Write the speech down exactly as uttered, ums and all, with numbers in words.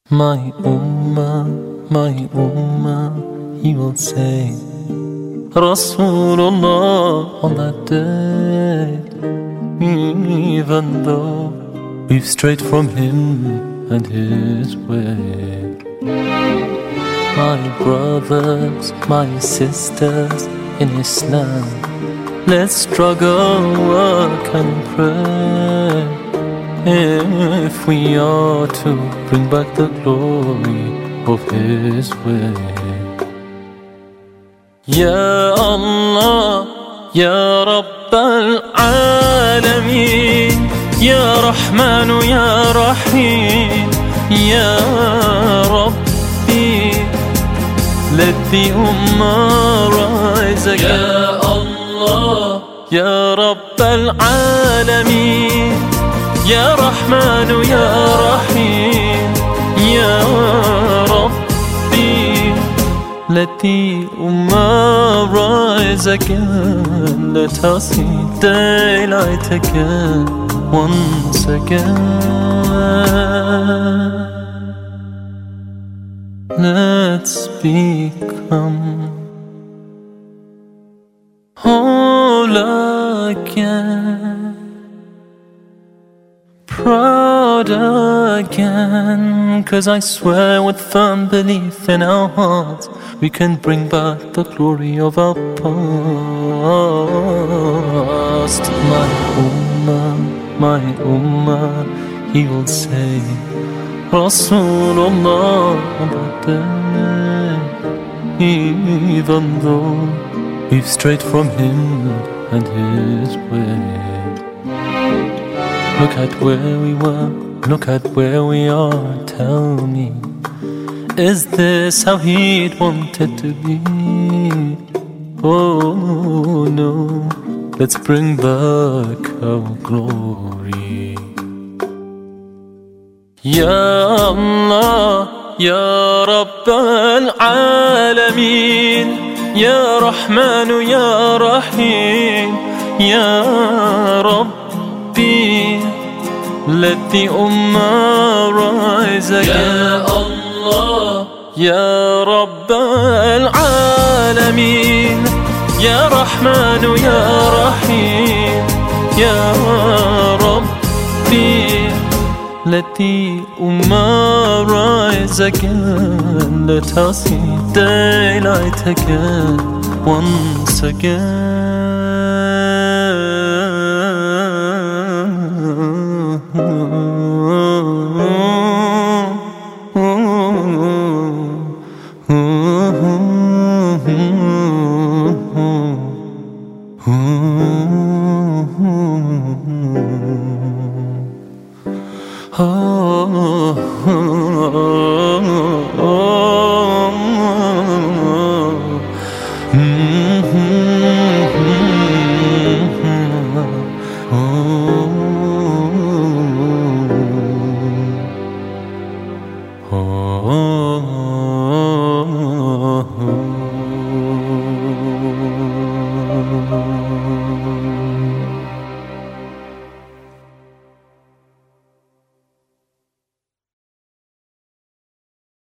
My Ummah, my Ummah, he will say, Rasulullah on that day, even though we've strayed from him and his way. My brothers, my sisters in Islam, let's struggle, work and pray, if we are to bring back the glory of his way. Ya Allah, Ya Rabb al-Alameen, Ya Rahman, Ya Rahim, Ya Rabbi, let the Ummah rise again. Ya Allah, Ya Rabb al-Alameen, Ya Rahman, Ya Rahim, Ya Rabbi, let the Ummah rise again. Let us see daylight again, once again. Let's become whole again, proud again, 'cause I swear with firm belief in our hearts we can bring back the glory of our past. My Ummah, my Ummah, he will say, Rasulullah on that day, even though we've strayed from him and his way. Look at where we were, look at where we are, tell me, is this how he'd wanted to be? Oh no, let's bring back our glory. Ya Allah, Ya Rabb al-Alameen, Ya Rahman, Ya Rahim, Ya Rabbi, let the Ummah rise again. Ya Allah, Ya Rabb al-Alameen, Ya Rahman, Ya Rahim, Ya Rabbi, let the Ummah rise again. Let us see daylight again, once again. Oh, oh, oh, oh.